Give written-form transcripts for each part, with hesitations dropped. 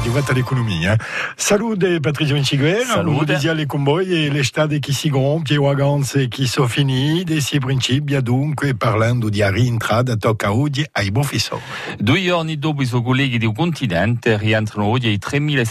arrivata all'economia. Salute Patrizio Inciguera, Salute. le convoi e l'estate che si gonfia, le vacanze che sono finite, si principia dunque parlando di rientrata tocca oggi ai professori. 2 giorni dopo i suoi colleghi del continente rientrano oggi i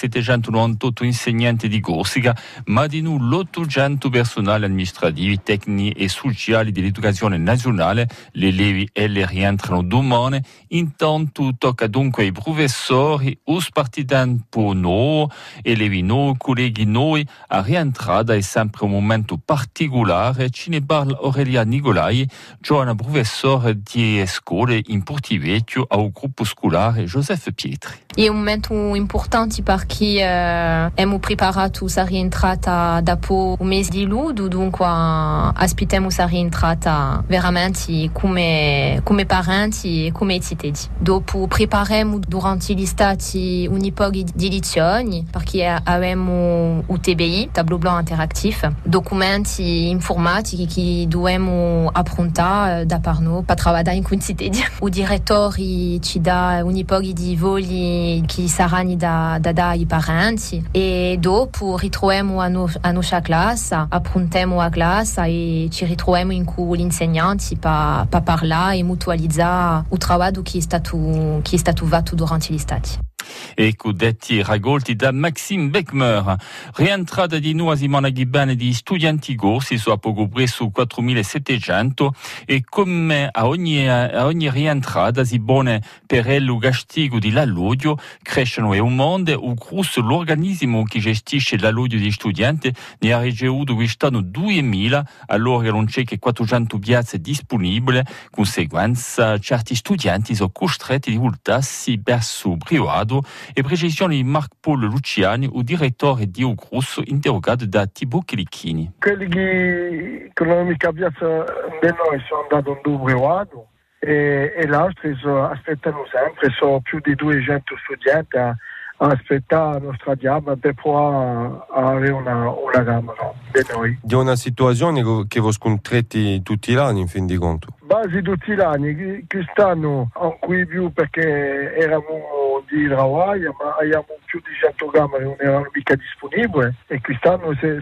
3.798 insegnanti di Corsica, ma di noi l'800 personali amministrativi, tecnici e sociali dell'educazione nazionale. Le levi e le rientrano domani. Intanto tocca dunque ai professori, os partigiani per noi, elevi noi, colleghi noi. A rientrata è sempre un momento particolare. Ce ne parla Aurelia Nicolai, giovane professore di scuole in Portivecchio al gruppo scolare Joseph Pietri. È un momento importante perché abbiamo preparato la rientrata dopo un mese di luglio, dunque aspettiamo la rientrata veramente come parenti e come cittadini. Dopo prepariamo durante l'estate un po' di lezioni perché abbiamo UTBI, tableau blanc interactif, documenti informatici che dobbiamo approntare da per noi per lavorare con i cittadini. Il direttore ci dà un po' di voli che saranno da ai parenti e dopo ritroviamo a nostra classe, approntiamo la classe e ci ritroviamo con gli insegnanti per parlare e mutualizzare il lavoro che è stato fatto durante l'estate. Ecco detti raccolti da Maxime Beckmer. Rientrata di noi a Simona Ghibane di studenti corsi su a poco presso 4.700 e come a ogni rientrata si pone per il castigo di l'alloggio, crescono e un mondo o CRUS, l'organismo che gestisce l'alloggio degli studenti, ne ha ricevuto quest'anno 2.000, allora non c'è che 400 piazze disponibili, conseguenza certi studenti sono costretti a voltarsi verso privato. E precisioni di Marc-Paul Luciani, il direttore di UCRUS, interrogato da Thibaut Chelichini. Quelli che non mi capiano di noi sono andati in due privato e gli altri aspettano sempre, sono più di 200 studenti a aspettare la nostra diamante per poter avere una camera di noi. Di una situazione che vi scontrate tutti gli anni in fin di conto? Quasi tutti gli anni, quest'anno ancora più perché eravamo di lavoro, ma abbiamo più di 100 camere non erano mica disponibili e quest'anno se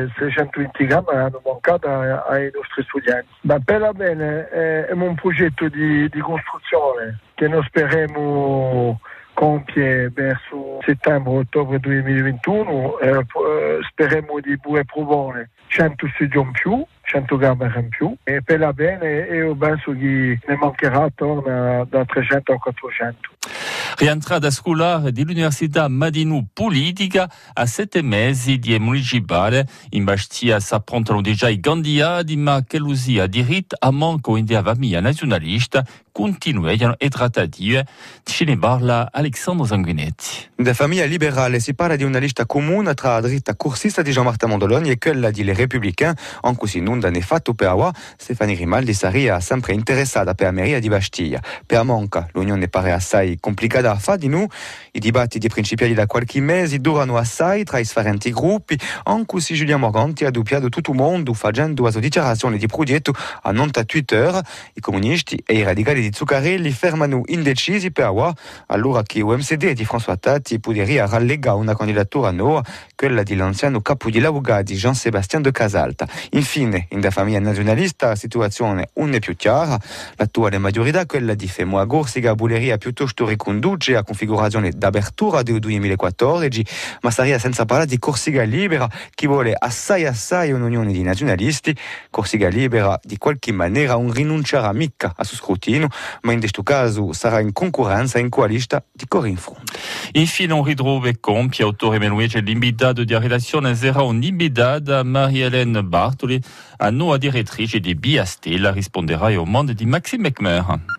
120 camere hanno mancato ai nostri studenti. Ma per la bene è un progetto di costruzione che noi speriamo compie verso settembre-ottobre 2021, speriamo di poter provare 100 studi in più, 100 camere in più e per la bene io penso che ne mancherà attorno da 300 a 400. Rientrata scolare dell'Università Madinu Politica a 7 mesi di municipale. In Bastia si approntano già i candidati, ma che lo sia diritto a manco in dia famiglia nazionalista continuano le trattative. Ce ne parla Alessandro Sanguinetti. Da famiglia liberale si parla di una lista comune tra la dritta corsista di Jean-Martin Mondoloni e quella di Les Républicains, anche se non ne fatto per ora. Stefani Grimaldi sarebbe sempre interessata per la mairie di Bastia. Per manca, l'unione pare assai complicata a fare di noi. I dibattiti principali da qualche mese durano assai tra i differenti gruppi, anche se Giulia Morganti ha doppiato tutto il mondo facendo la sua dichiarazione di progetto a nonta Twitter. I comunisti e i radicali di Zuccarelli fermano indecisi per ora, allora che l'UMCD di François Tatti potrebbe rallegare una candidatura nuova, quella dell'anziano capo di l'avvocato Jean-Sébastien de Casalta. Infine, in da famiglia nazionalista la situazione non è più chiara. L'attuale maggiorità, quella di Femo a Corsica, voleria piuttosto riconduce la configurazione d'apertura del 2014, ma sarebbe senza parlare di Corsica Libera, che vuole assai un'unione di nazionalisti. Corsica Libera di qualche maniera non rinuncerà mica a suo scrutinio, ma in questo caso sarà in concorrenza in coalista di Corinne Front. Infine un ritrova compie autore Menuece l'invitato di redazione sarà un'invitata Marie-Hélène Bartoli, a nuova direttrice di Via Stella, risponderà al mondo di Maxime Beckmer.